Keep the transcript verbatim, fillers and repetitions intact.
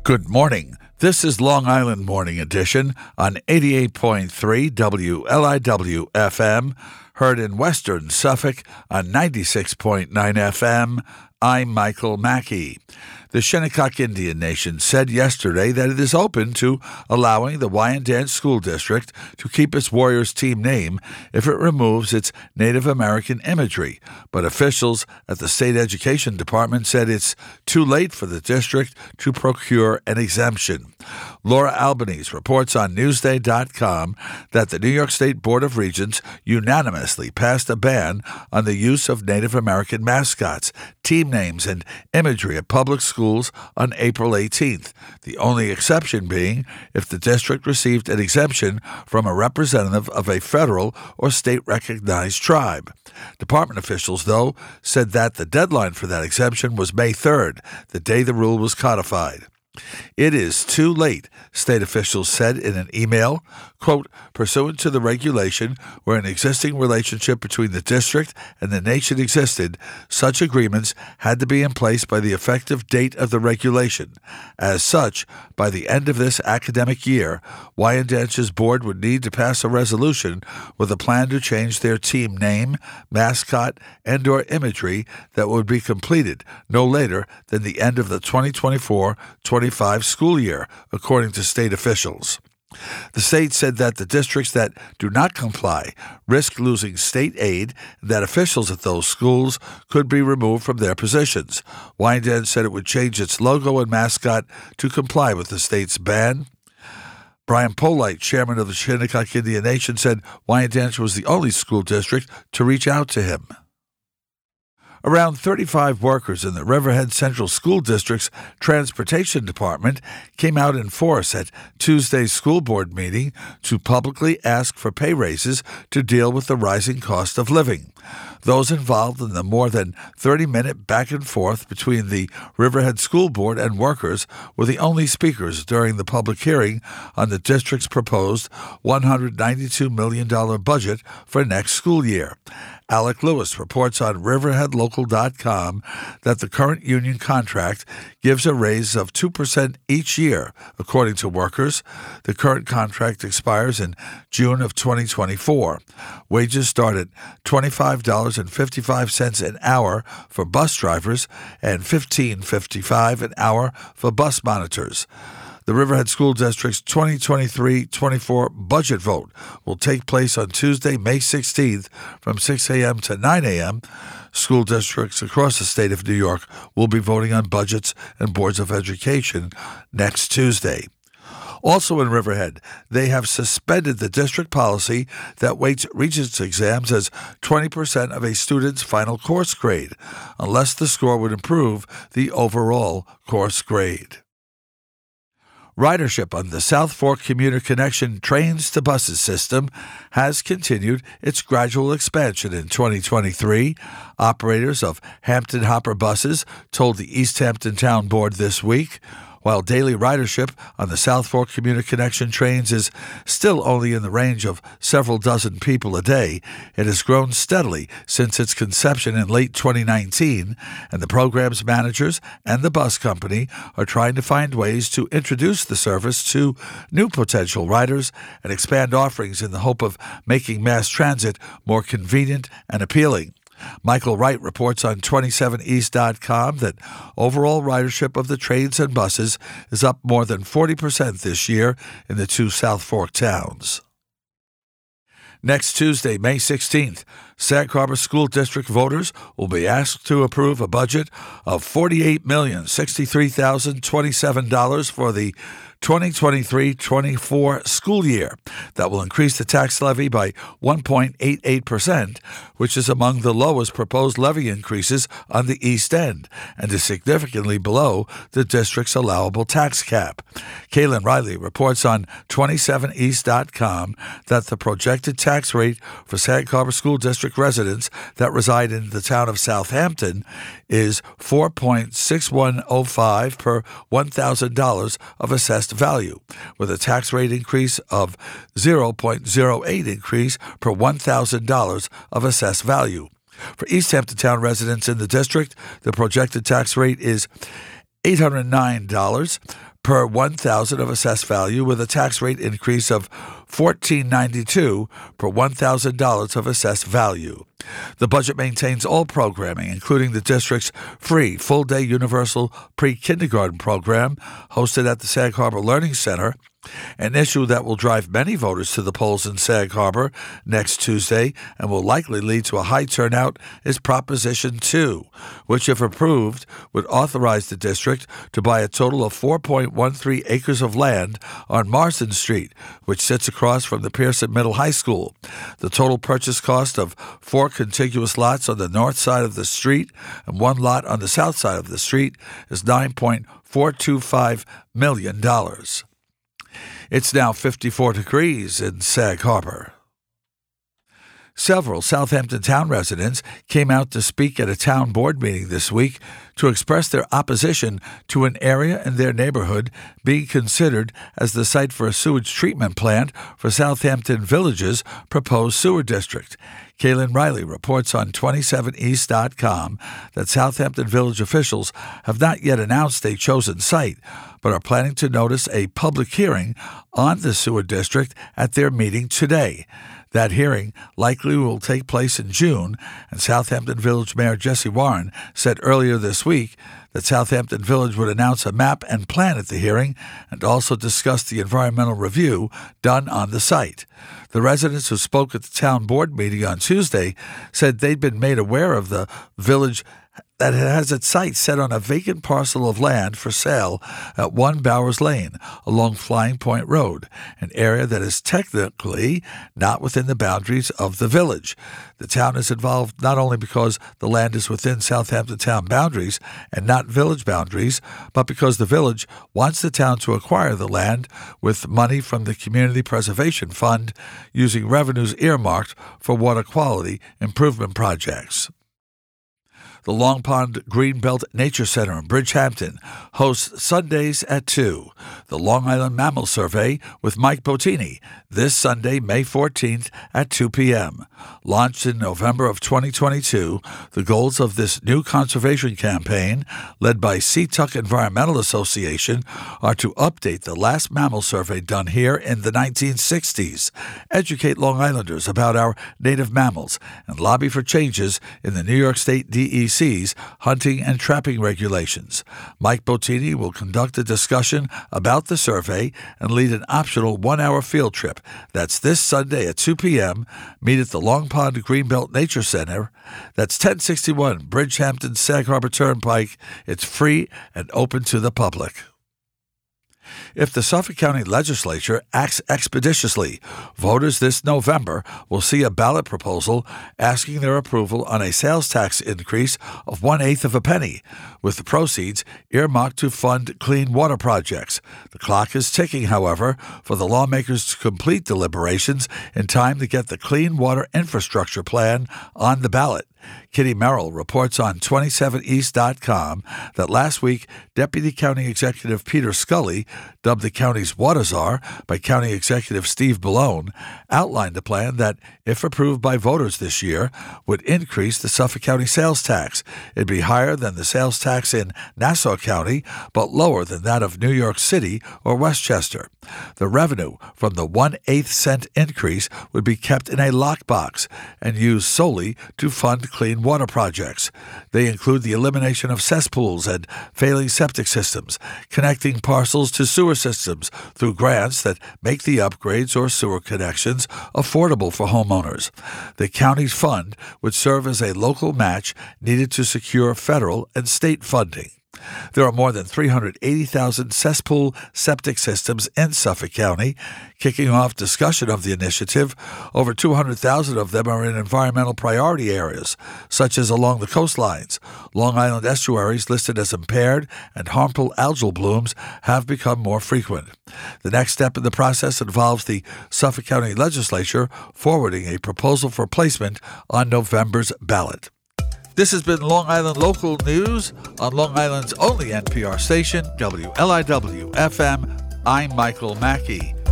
Good morning. This is Long Island Morning Edition on eighty-eight point three W L I W F M, heard in Western Suffolk on ninety-six point nine F M. I'm Michael Mackey. The Shinnecock Indian Nation said yesterday that it is open to allowing the Wyandanch School District to keep its Warriors team name if it removes its Native American imagery, but officials at the State Education Department said it's too late for the district to procure an exemption. Laura Albanese reports on Newsday dot com that the New York State Board of Regents unanimously passed a ban on the use of Native American mascots, team names, and imagery at public schools on April eighteenth, the only exception being if the district received an exemption from a representative of a federal or state-recognized tribe. Department officials, though, said that the deadline for that exemption was May third, the day the rule was codified. It is too late, state officials said in an email, quote, pursuant to the regulation where an existing relationship between the district and the nation existed, such agreements had to be in place by the effective date of the regulation. As such, by the end of this academic year, Wyandanch's board would need to pass a resolution with a plan to change their team name, mascot, and or imagery that would be completed no later than the end of the twenty twenty-four twenty-five school year, according to state officials. The state said that the districts that do not comply risk losing state aid and that officials at those schools could be removed from their positions. Wyandanch said it would change its logo and mascot to comply with the state's ban. Brian Polite, chairman of the Shinnecock Indian Nation, said Wyandanch was the only school district to reach out to him. Around thirty-five workers in the Riverhead Central School District's Transportation Department came out in force at Tuesday's school board meeting to publicly ask for pay raises to deal with the rising cost of living. Those involved in the more than thirty-minute back and forth between the Riverhead School Board and workers were the only speakers during the public hearing on the district's proposed one hundred ninety-two million dollars budget for next school year. Alec Lewis reports on Riverhead Local dot com that the current union contract gives a raise of two percent each year, according to workers. The current contract expires in June of twenty twenty-four. Wages start at twenty-five dollars and fifty-five cents an hour for bus drivers and fifteen dollars and fifty-five cents an hour for bus monitors. The Riverhead School District's twenty twenty-three twenty-four budget vote will take place on Tuesday, May sixteenth from six a.m. to nine a.m. School districts across the state of New York will be voting on budgets and boards of education next Tuesday. Also in Riverhead, they have suspended the district policy that weights Regents exams as twenty percent of a student's final course grade, unless the score would improve the overall course grade. Ridership on the South Fork Commuter Connection trains to buses system has continued its gradual expansion in twenty twenty-three. Operators of Hampton Hopper buses told the East Hampton Town Board this week. While daily ridership on the South Fork Commuter Connection trains is still only in the range of several dozen people a day, it has grown steadily since its conception in late twenty nineteen, and the program's managers and the bus company are trying to find ways to introduce the service to new potential riders and expand offerings in the hope of making mass transit more convenient and appealing. Michael Wright reports on twenty-seven east dot com that overall ridership of the trains and buses is up more than forty percent this year in the two South Fork towns. Next Tuesday, May sixteenth, Sag Harbor School District voters will be asked to approve a budget of forty-eight million sixty-three thousand twenty-seven dollars for the twenty twenty-three twenty-four school year. That will increase the tax levy by one point eight eight percent, which is among the lowest proposed levy increases on the East End and is significantly below the district's allowable tax cap. Kaylin Riley reports on twenty-seven east dot com that the projected tax rate for Sag Harbor School District residents that reside in the town of Southampton is four point six one oh five per one thousand dollars of assessed value, with a tax rate increase of zero point zero eight increase per one thousand dollars of assessed value. For East Hampton Town residents in the district, the projected tax rate is eight hundred nine dollars per one thousand of assessed value, with a tax rate increase of fourteen ninety-two per one thousand dollars of assessed value. The budget maintains all programming, including the district's free full-day universal pre-kindergarten program hosted at the Sag Harbor Learning Center. An issue that will drive many voters to the polls in Sag Harbor next Tuesday and will likely lead to a high turnout is Proposition two, which, if approved, would authorize the district to buy a total of four point one three acres of land on Marsden Street, which sits across from the Pearson Middle High School. The total purchase cost of four contiguous lots on the north side of the street and one lot on the south side of the street is nine point four two five million dollars. It's now fifty-four degrees in Sag Harbor. Several Southampton town residents came out to speak at a town board meeting this week to express their opposition to an area in their neighborhood being considered as the site for a sewage treatment plant for Southampton Village's proposed sewer district. Kaylin Riley reports on twenty-seven east dot com that Southampton Village officials have not yet announced a chosen site, but are planning to notice a public hearing on the sewer district at their meeting today. That hearing likely will take place in June, and Southampton Village Mayor Jesse Warren said earlier this week that Southampton Village would announce a map and plan at the hearing and also discuss the environmental review done on the site. The residents who spoke at the town board meeting on Tuesday said they'd been made aware of the village that has its sights set on a vacant parcel of land for sale at One Bowers Lane along Flying Point Road, an area that is technically not within the boundaries of the village. The town is involved not only because the land is within Southampton town boundaries and not village boundaries, but because the village wants the town to acquire the land with money from the Community Preservation Fund using revenues earmarked for water quality improvement projects. The Long Pond Greenbelt Nature Center in Bridgehampton hosts Sundays at two, the Long Island Mammal Survey with Mike Bottini, this Sunday, May fourteenth at two p.m. Launched in November of twenty twenty-two, the goals of this new conservation campaign, led by Seatuck Environmental Association, are to update the last mammal survey done here in the nineteen sixties, educate Long Islanders about our native mammals, and lobby for changes in the New York State D E C's hunting and trapping regulations. Mike Bottini will conduct a discussion about the survey and lead an optional one-hour field trip. That's this Sunday at two p.m. Meet at the Long Pond Greenbelt Nature Center. That's ten sixty-one Bridgehampton Sag Harbor Turnpike. It's free and open to the public. If the Suffolk County Legislature acts expeditiously, voters this November will see a ballot proposal asking their approval on a sales tax increase of one-eighth of a penny, with the proceeds earmarked to fund clean water projects. The clock is ticking, however, for the lawmakers to complete deliberations in time to get the Clean Water Infrastructure Plan on the ballot. Kitty Merrill reports on twenty-seven east dot com that last week, Deputy County Executive Peter Scully, dubbed the county's water czar by County Executive Steve Bellone, outlined a plan that, if approved by voters this year, would increase the Suffolk County sales tax. It'd be higher than the sales tax in Nassau County, but lower than that of New York City or Westchester. The revenue from the one-eighth cent increase would be kept in a lockbox and used solely to fund clean water projects. They include the elimination of cesspools and failing septic systems, connecting parcels to sewer systems through grants that make the upgrades or sewer connections affordable for homeowners. The county's fund would serve as a local match needed to secure federal and state funding. There are more than three hundred eighty thousand cesspool septic systems in Suffolk County. Kicking off discussion of the initiative, over two hundred thousand of them are in environmental priority areas, such as along the coastlines. Long Island estuaries listed as impaired and harmful algal blooms have become more frequent. The next step in the process involves the Suffolk County Legislature forwarding a proposal for placement on November's ballot. This has been Long Island Local News on Long Island's only N P R station, W L I W F M. I'm Michael Mackey.